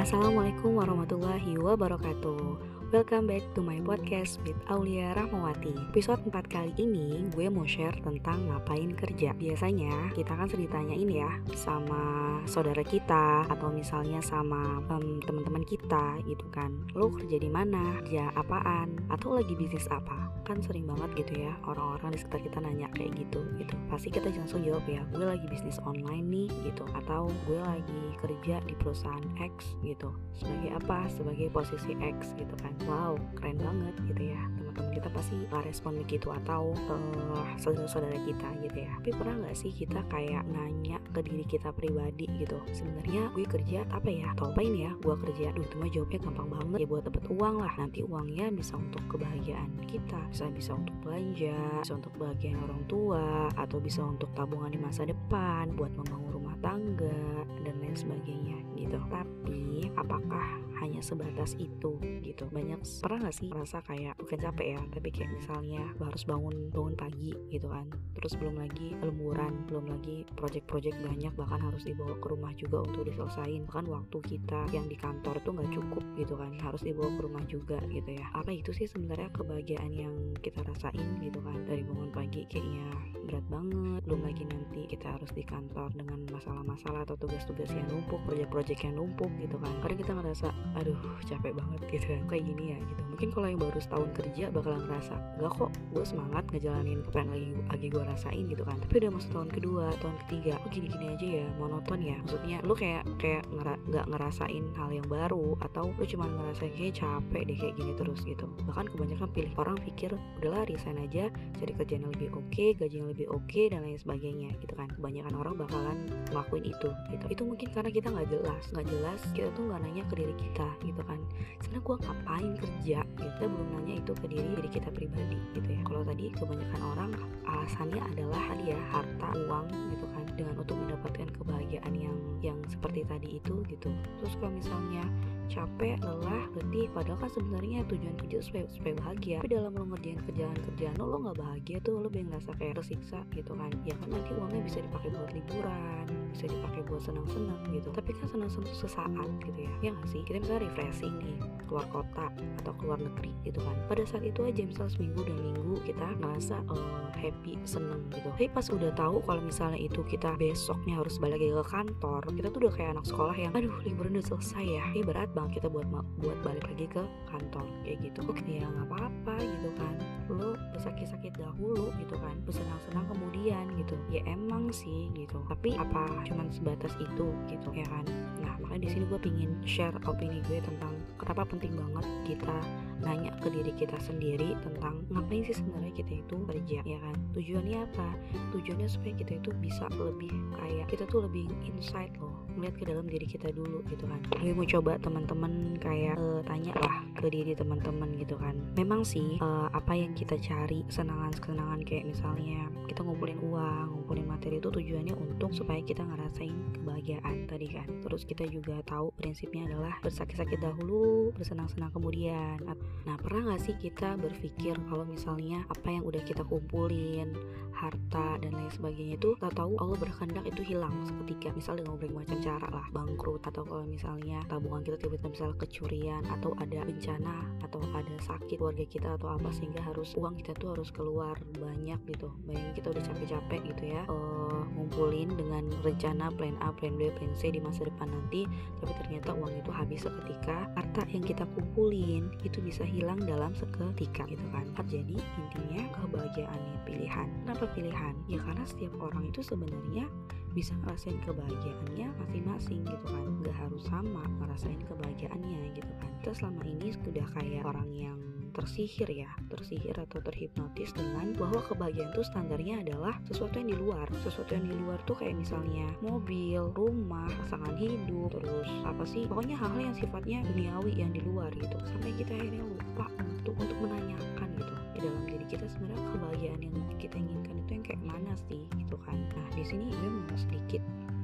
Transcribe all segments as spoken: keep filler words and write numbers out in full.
Assalamualaikum warahmatullahi wabarakatuh. Welcome back to my podcast with Aulia Rahmawati. Episode empat kali ini gue mau share tentang ngapain kerja. Biasanya kita kan sering ditanyain ya sama saudara kita atau misalnya sama um, teman-teman kita gitu kan. Lo kerja di mana? Kerja apaan? Atau lagi bisnis apa? Kan sering banget gitu ya orang-orang di sekitar kita nanya kayak gitu gitu. Pasti kita langsung jawab ya, gue lagi bisnis online nih gitu, atau gue lagi kerja di perusahaan X gitu. Sebagai apa? Sebagai posisi X gitu kan. Wow, keren banget gitu ya. Teman-teman kita pasti gak respon begitu, atau uh, saudara-saudara kita gitu ya. Tapi pernah gak sih kita kayak nanya ke diri kita pribadi gitu, sebenarnya gue kerja apa ya? Atau apain ya gue kerja? Duh, itu mah jawabnya gampang banget ya, buat dapet uang lah. Nanti uangnya bisa untuk kebahagiaan kita, bisa bisa untuk belanja, bisa untuk bahagian orang tua, atau bisa untuk tabungan di masa depan, buat membangun rumah tangga dan lain sebagainya gitu. Tapi apakah hanya sebatas itu gitu? Banyak pernah gak sih merasa kayak bukan capek ya, tapi kayak misalnya harus bangun bangun pagi gitu kan, terus belum lagi lemburan, belum lagi project-project banyak, bahkan harus dibawa ke rumah juga untuk diselesain. Bahkan waktu kita yang di kantor tuh nggak cukup gitu kan, harus dibawa ke rumah juga gitu ya. Apa itu sih sebenarnya kebahagiaan yang kita rasain gitu kan? Dari bangun pagi kayaknya berat banget, belum lagi nanti kita harus di kantor dengan masalah-masalah atau tugas-tugas yang numpuk, project-project yang numpuk gitu kan. Kadang kita ngerasa aduh capek banget gitu kan, kayak gini ya gitu. Mungkin kalau yang baru setahun kerja bakalan ngerasa enggak kok, gue semangat ngejalanin apa yang lagi lagi gue rasain gitu kan. Tapi udah masuk tahun kedua, tahun ketiga, kok gini-gini aja ya, monoton ya. Maksudnya lu kayak kayak ngera, gak ngerasain hal yang baru, atau lu cuma ngerasain kayak capek deh kayak gini terus gitu. Bahkan kebanyakan pilih orang pikir udahlah resign aja, cari kerjaan yang lebih oke, gaji yang lebih oke dan lain sebagainya gitu kan. Kebanyakan orang bakalan ngelakuin itu gitu. Itu mungkin karena kita nggak jelas, nggak jelas kita tuh nggak nanya ke diri kita gitu kan. Sebenarnya gue ngapain kerja? Kita belum nanya itu ke diri diri kita pribadi gitu ya. Kalau tadi kebanyakan orang alasannya adalah tadi ya, harta, uang gitu kan, dengan untuk mendapatkan kebahagiaan yang yang seperti tadi itu gitu. Terus kalau misalnya capek, lelah, letih, padahal kan sebenarnya tujuan kerja supaya, supaya bahagia. Tapi dalam lo ngerjain kerjaan-kerjaan lo, lo nggak bahagia tuh, lo pengen ngerasa kayak tersiksa gitu kan. Ya kan nanti uangnya bisa dipakai buat liburan, bisa dipakai buat senang-senang gitu. Tapi kan senang-senang sesaat gitu ya. Ya nggak sih? Kita misalnya refreshing nih, keluar kota atau keluar negeri gitu kan. Pada saat itu aja misalnya seminggu dan minggu kita ngerasa uh, happy, seneng gitu. Tapi pas udah tahu kalau misalnya itu kita besoknya harus balik lagi ke kantor, kita tuh udah kayak anak sekolah yang aduh liburan udah selesai ya. Ini berat banget kita buat buat balik lagi ke kantor kayak gitu. Oke ya nggak apa-apa gitu kan. Lo bersakit-sakit dahulu gitu kan, bersenang-senang kemudian gitu. Ya emang sih gitu. Tapi apa cuman sebatas itu gitu ya kan? Nah makanya di sini gue pingin share opini gue tentang kenapa penting banget kita nanya ke diri kita sendiri tentang ngapain sih sebenarnya kita itu kerja ya kan. Tujuannya apa? Tujuannya supaya kita itu bisa lebih kayak kita tuh lebih insight loh, melihat ke dalam diri kita dulu gitu kan. Gue mau coba teman-teman kayak uh, tanya lah ke diri teman-teman gitu kan. Memang sih uh, apa yang kita cari, kesenangan-kesenangan kayak misalnya kita ngumpulin uang, ngumpulin materi, itu tujuannya untuk supaya kita ngerasain kebahagiaan tadi kan. Terus kita juga tahu prinsipnya adalah bersakit-sakit dahulu, bersenang-senang kemudian. Nah pernah gak sih kita berpikir kalau misalnya apa yang udah kita kumpulin, harta dan lain sebagainya itu tahu-tahu Allah berkehendak itu hilang seketika, misal dengan berbagai macam cara lah, bangkrut, atau kalau misalnya tabungan kita tiba-tiba misalnya kecurian, atau ada bencana, atau ada sakit keluarga kita atau apa, sehingga harus uang kita tuh harus keluar banyak gitu. Bayangin kita udah capek-capek gitu ya uh, ngumpulin dengan rencana plan A, plan B, plan C di masa depan nanti, tapi ternyata uang itu habis seketika. Harta yang kita kumpulin itu bisa hilang dalam seketika gitu kan. Jadi intinya kebahagiaannya pilihan. Kenapa pilihan? Ya karena setiap orang itu sebenarnya bisa ngerasain kebahagiaannya masing-masing gitu kan. Gak harus sama ngerasain kebahagiaannya gitu kan. Kita selama ini sudah kayak orang yang tersihir ya, tersihir atau terhipnotis dengan bahwa kebahagiaan itu standarnya adalah sesuatu yang di luar. Sesuatu yang di luar tuh kayak misalnya mobil, rumah, pasangan hidup, terus apa sih, pokoknya hal-hal yang sifatnya duniawi yang di luar gitu. Sampai kita akhirnya lupa untuk untuk menanyakan gitu di dalam diri kita sebenarnya kebahagiaan yang kita inginkan itu yang kayak mana sih gitu kan. Nah di sini gue mau sedikit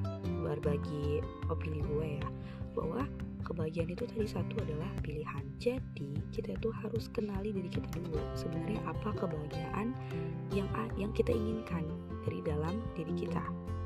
berbagi opini gue ya, bahwa kebahagiaan itu tadi satu adalah pilihan. Jadi kita itu harus kenali diri kita dulu. Sebenarnya apa kebahagiaan yang yang kita inginkan dari dalam diri kita.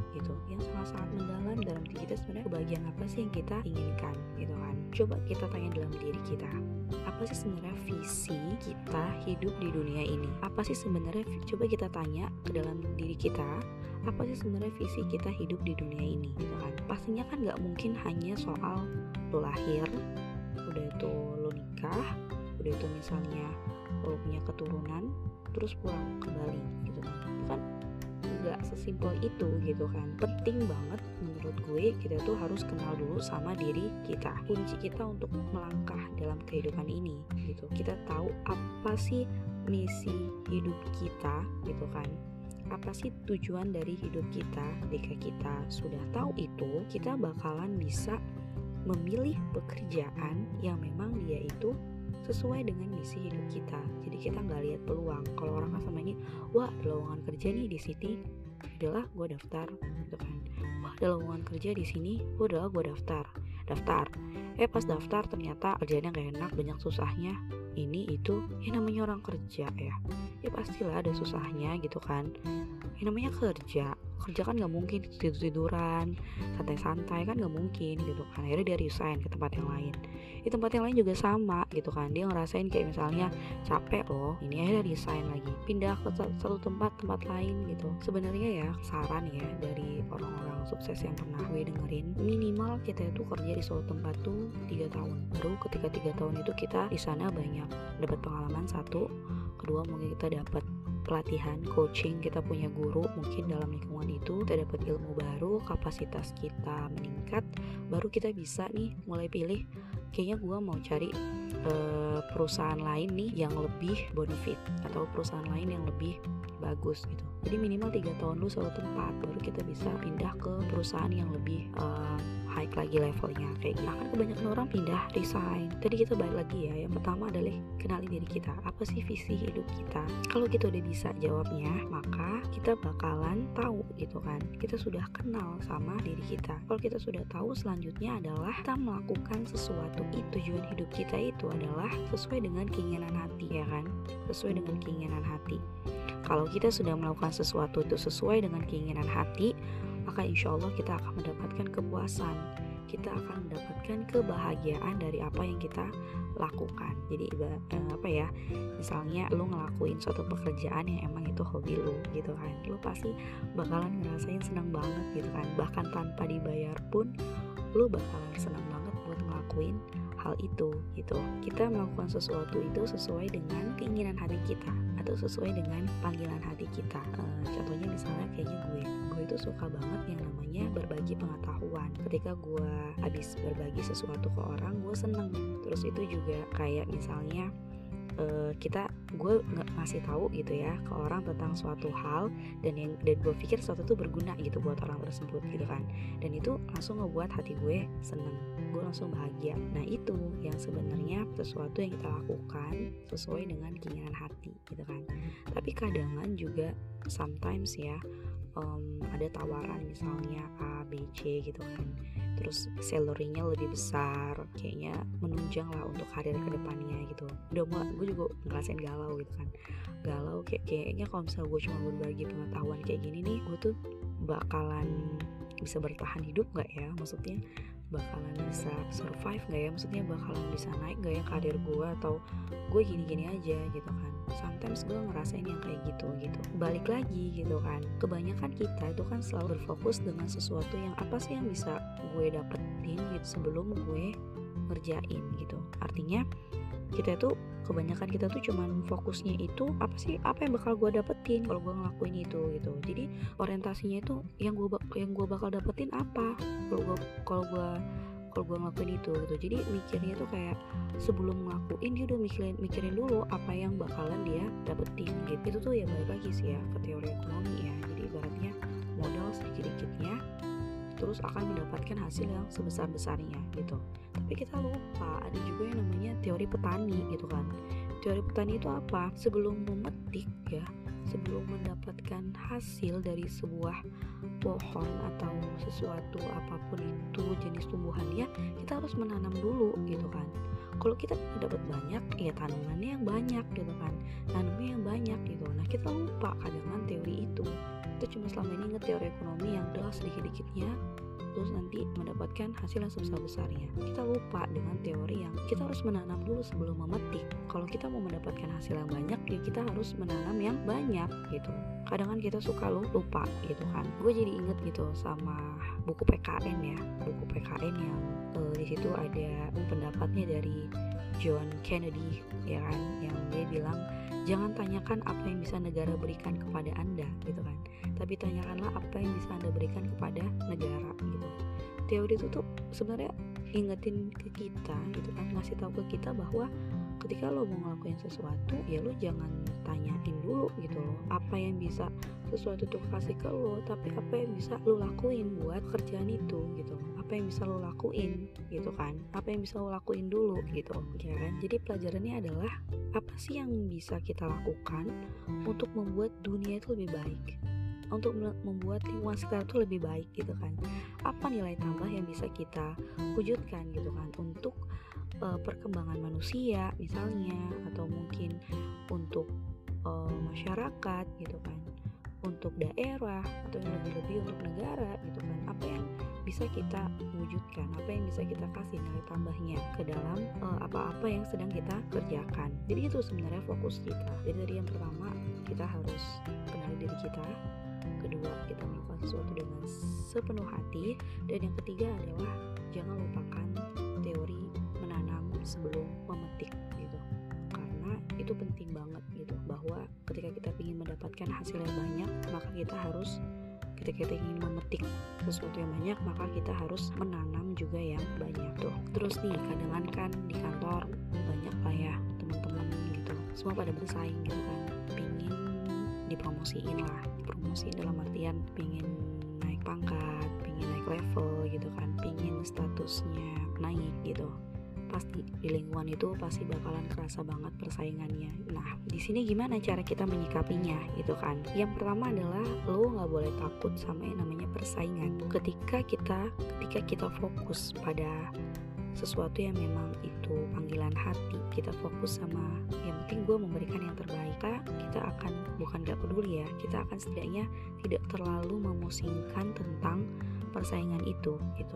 gitu, yang sangat-sangat mendalam dalam diri kita. Sebenarnya kebahagiaan apa sih yang kita inginkan gitu kan. Coba kita tanya dalam diri kita, apa sih sebenarnya visi kita hidup di dunia ini? Apa sih sebenarnya, coba kita tanya ke dalam diri kita, apa sih sebenarnya visi kita hidup di dunia ini gitu kan. Pastinya kan gak mungkin hanya soal lo lahir, udah itu lo nikah, udah itu misalnya lo punya keturunan terus pulang ke Bali gitu kan. Itu kan nggak sesimpel itu gitu kan. Penting banget menurut gue kita tuh harus kenal dulu sama diri kita. Kunci kita untuk melangkah dalam kehidupan ini gitu, kita tahu apa sih misi hidup kita gitu kan, apa sih tujuan dari hidup kita. Jika kita sudah tahu itu, kita bakalan bisa memilih pekerjaan yang memang dia itu sesuai dengan misi hidup kita. Jadi kita nggak lihat peluang. Kalau orang kan sama ini, wah ada lowongan kerja nih di sini, udahlah gue daftar gitu kan. Wah ada lowongan kerja di sini, udahlah gue daftar daftar eh pas daftar ternyata kerjanya nggak enak, banyak susahnya, ini itu. Ya namanya orang kerja ya ya pastilah ada susahnya gitu kan. Ya namanya kerja kerja kan nggak mungkin tidur-tiduran santai-santai kan, nggak mungkin gitu kan. Akhirnya dia resign ke tempat yang lain. Di tempat yang lain juga sama gitu kan, dia ngerasain kayak misalnya capek loh ini, akhirnya resign lagi, pindah ke satu tempat tempat lain gitu. Sebenarnya ya saran ya dari orang-orang sukses yang pernah gue dengerin, minimal kita itu kerja di suatu tempat tuh tiga tahun. Baru ketika tiga tahun itu kita di sana banyak dapat pengalaman satu, kedua mungkin kita dapat pelatihan, coaching, kita punya guru mungkin dalam lingkungan itu, kita dapat ilmu baru, kapasitas kita meningkat, baru kita bisa nih mulai pilih, kayaknya gue mau cari uh, perusahaan lain nih yang lebih benefit atau perusahaan lain yang lebih bagus gitu. Jadi minimal tiga tahun dulu suatu tempat, baru kita bisa pindah ke perusahaan yang lebih uh, high lagi levelnya kayak gitu. Nah, kan kebanyakan orang pindah, resign. Tadi kita balik lagi ya, yang pertama adalah kenali diri kita, apa sih visi hidup kita. Kalau kita udah bisa jawabnya, maka kita bakalan tahu gitu kan, kita sudah kenal sama diri kita. Kalau kita sudah tahu, selanjutnya adalah kita melakukan sesuatu itu, tujuan hidup kita itu adalah sesuai dengan keinginan hati ya kan, sesuai dengan keinginan hati. Kalau kita sudah melakukan sesuatu itu sesuai dengan keinginan hati, maka insya Allah kita akan mendapatkan kepuasan, kita akan mendapatkan kebahagiaan dari apa yang kita lakukan. Jadi eh, apa ya, misalnya lu ngelakuin suatu pekerjaan yang emang itu hobi lu gitu kan, lu pasti bakalan ngerasain senang banget gitu kan. Bahkan tanpa dibayar pun lu bakalan senang banget buat ngelakuin hal itu gitu. Kita melakukan sesuatu itu sesuai dengan keinginan hati kita atau sesuai dengan panggilan hati kita. E, contohnya misalnya kayaknya gue gue itu suka banget yang namanya berbagi pengetahuan. Ketika gue habis berbagi sesuatu ke orang, gue seneng. Terus itu juga kayak misalnya e, kita gue nggak ngasih tahu gitu ya ke orang tentang suatu hal, dan yang dan gue pikir sesuatu itu berguna gitu buat orang tersebut gitu kan, dan itu langsung ngebuat hati gue seneng, gue langsung bahagia. Nah itu yang sebenarnya sesuatu yang kita lakukan sesuai dengan keinginan hati gitu kan. Tapi kadangan juga sometimes ya um, ada tawaran misalnya A, B, C gitu kan, terus salary-nya lebih besar, kayaknya menunjang lah untuk karir kedepannya gitu. Udah mulai, gue juga ngerasain galau gitu kan, galau kayak kayaknya kalau misalnya gue cuma berbagi pengetahuan kayak gini nih, gue tuh bakalan bisa bertahan hidup nggak ya, maksudnya bakalan bisa survive nggak ya, maksudnya bakalan bisa naik nggak ya karir gue, atau gue gini-gini aja gitu kan. Sometimes gue ngerasain yang kayak gitu gitu. Balik lagi gitu kan, kebanyakan kita itu kan selalu berfokus dengan sesuatu yang apa sih yang bisa gue dapetin gitu sebelum gue ngerjain gitu. Artinya kita itu kebanyakan kita tuh cuman fokusnya itu apa sih, apa yang bakal gue dapetin kalau gue ngelakuin itu gitu. Jadi orientasinya itu yang gue yang gue bakal dapetin apa kalau gue kalau gue kalau gue ngelakuin itu gitu. Jadi mikirnya tuh kayak sebelum ngelakuin dia udah mikirin mikirin dulu apa yang bakalan dia dapetin gitu. Itu tuh ya balik lagi sih ya ke teori ekonomi ya. Jadi ibaratnya modal sedikit-dikitnya terus akan mendapatkan hasil yang sebesar-besarnya gitu. Tapi kita lupa ada juga yang namanya teori petani gitu kan. Teori petani itu apa? Sebelum memetik ya, sebelum mendapatkan hasil dari sebuah pohon atau sesuatu apapun itu jenis tumbuhannya, kita harus menanam dulu gitu kan. Kalau kita dapat banyak, ya tanamannya yang banyak gitu kan, tanamnya yang banyak gitu. Nah kita lupa kadang kan teori itu. Kita cuma selama ini ingat teori ekonomi yang udah sedikit-dikitnya terus nanti mendapatkan hasil yang sebesar-besarnya. Kita lupa dengan teori yang kita harus menanam dulu sebelum memetik. Kalau kita mau mendapatkan hasil yang banyak, ya kita harus menanam yang banyak gitu. Kadang kan kita suka lupa gitu kan. Gue jadi inget gitu sama buku P K N ya, buku P K N yang uh, di situ ada pendapatnya dari John Kennedy ya kan, yang dia bilang jangan tanyakan apa yang bisa negara berikan kepada Anda gitu kan, tapi tanyakanlah apa yang bisa Anda berikan kepada negara gitu. Teori itu tuh sebenarnya ingetin ke kita gitu kan, ngasih tahu ke kita bahwa ketika lo mau ngelakuin sesuatu, ya lo jangan tanyain dulu gitu loh apa yang bisa sesuatu tuh kasih ke lo, tapi apa yang bisa lo lakuin buat kerjaan itu gitu. Apa yang bisa lo lakuin gitu kan, apa yang bisa lo lakuin dulu gitu ya kan. Jadi pelajarannya adalah apa sih yang bisa kita lakukan untuk membuat dunia itu lebih baik, untuk membuat lingkungan sekitar itu lebih baik gitu kan. Apa nilai tambah yang bisa kita wujudkan gitu kan untuk uh, perkembangan manusia misalnya, atau mungkin untuk uh, masyarakat gitu kan, untuk daerah, atau yang lebih-lebih untuk negara gitu kan. Apa yang bisa kita wujudkan, apa yang bisa kita kasih nilai tambahnya ke dalam uh, apa-apa yang sedang kita kerjakan. Jadi itu sebenarnya fokus kita. Jadi tadi yang pertama, kita harus kenali diri kita. Kedua, kita melakukan sesuatu dengan sepenuh hati. Dan yang ketiga adalah jangan lupakan teori menanam sebelum memetik gitu. Karena itu penting banget gitu, bahwa ketika kita ingin mendapatkan hasil yang banyak, maka kita harus ketika kita ingin memetik sesuatu yang banyak, maka kita harus menanam juga yang banyak tuh. Terus nih, kadang kan di kantor banyak lah ya teman-teman gitu, semua pada bersaing gitu kan, pingin dipromosiin lah, dipromosiin dalam artian pingin naik pangkat, pingin naik level gitu kan, pingin statusnya naik gitu. Pasti di lingkungan itu pasti bakalan kerasa banget persaingannya. Nah, di sini gimana cara kita menyikapinya gitu kan? Yang pertama adalah lo nggak boleh takut sama yang namanya persaingan. Ketika kita ketika kita fokus pada sesuatu yang memang itu panggilan hati, kita fokus sama yang penting gue memberikan yang terbaik, kita, kita akan bukan gak peduli ya, kita akan setidaknya tidak terlalu memusingkan tentang persaingan itu gitu.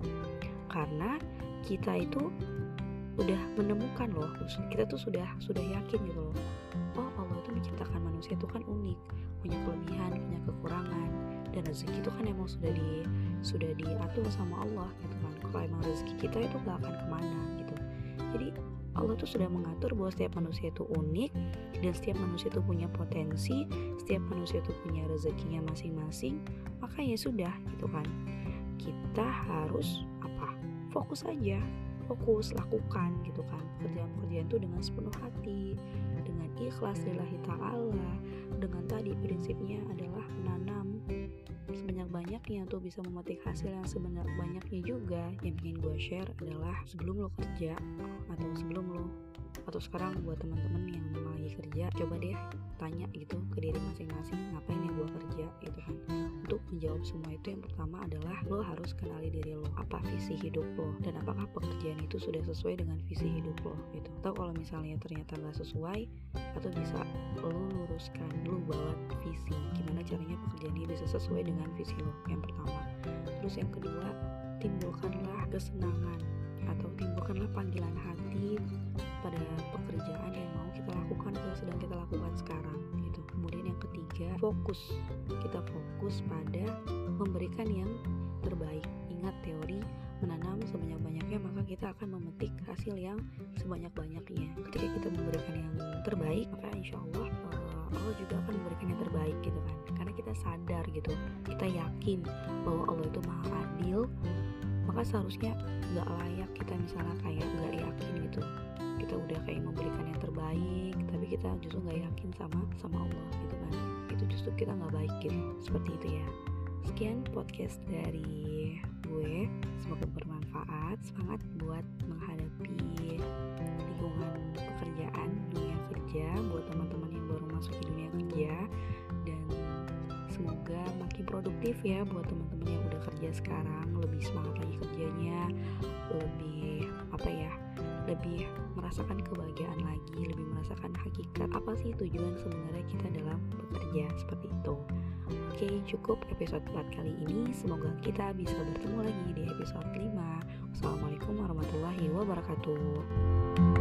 Karena kita itu udah menemukan loh, kita tuh sudah sudah yakin gitu loh, oh Allah itu menciptakan manusia itu kan unik, punya kelebihan, punya kekurangan, dan rezeki itu kan emang sudah di sudah diatur sama Allah gitu kan. Kalau emang rezeki kita itu gak akan kemana gitu. Jadi Allah tuh sudah mengatur bahwa setiap manusia itu unik, dan setiap manusia itu punya potensi, setiap manusia itu punya rezekinya masing-masing. Maka ya sudah gitu kan, kita harus apa? Fokus aja, fokus, lakukan gitu kan pekerjaan-pekerjaan itu dengan sepenuh hati, dengan ikhlas lillahi ta'ala, dengan tadi prinsipnya adalah menanam sebanyak-banyaknya tuh bisa memetik hasil yang sebanyak-banyaknya juga. Yang ingin gue share adalah sebelum lo kerja, atau sebelum lo atau sekarang buat teman-teman yang memang lagi kerja, coba deh tanya gitu ke diri masing-masing, ngapain ya gue kerja gitu kan. Untuk menjawab semua itu, yang pertama adalah lo harus kenali diri lo, apa visi hidup lo, dan apakah pekerjaan itu sudah sesuai dengan visi hidup lo gitu. Atau kalau misalnya ternyata gak sesuai, atau bisa lo luruskan, lo bawa visi gimana caranya pekerjaan ini bisa sesuai dengan visi lo, yang pertama. Terus yang kedua, timbulkanlah kesenangan atau timbulkanlah panggilan hati pada pekerjaan yang mau kita lakukan atau sedang kita lakukan sekarang gitu. Kemudian yang ketiga, fokus. Kita fokus pada memberikan yang terbaik. Ingat teori menanam sebanyak-banyaknya, maka kita akan memetik hasil yang sebanyak-banyaknya. Ketika kita memberikan yang terbaik, maka insya Allah uh, Allah juga akan memberikan yang terbaik gitu kan. Karena kita sadar gitu, kita yakin bahwa Allah itu maha adil, maka seharusnya gak layak kita misalnya kayak gak yakin gitu, kita udah kayak memberikan yang terbaik tapi kita justru gak yakin sama sama Allah gitu kan. Itu justru kita gak baik gitu, seperti itu ya. Sekian podcast dari gue, semoga bermanfaat. Semangat buat menghadapi lingkungan pekerjaan, dunia kerja, buat teman-teman yang baru masuk di dunia kerja, dan semoga makin produktif ya buat teman-teman yang udah kerja sekarang, lebih semangat lagi kerjanya, lebih apa ya, lebih merasakan kebahagiaan lagi, lebih merasakan hakikat apa sih tujuan sebenarnya kita dalam bekerja, seperti itu. Oke, cukup episode empat kali ini. Semoga kita bisa bertemu lagi di episode lima. Wassalamualaikum warahmatullahi wabarakatuh.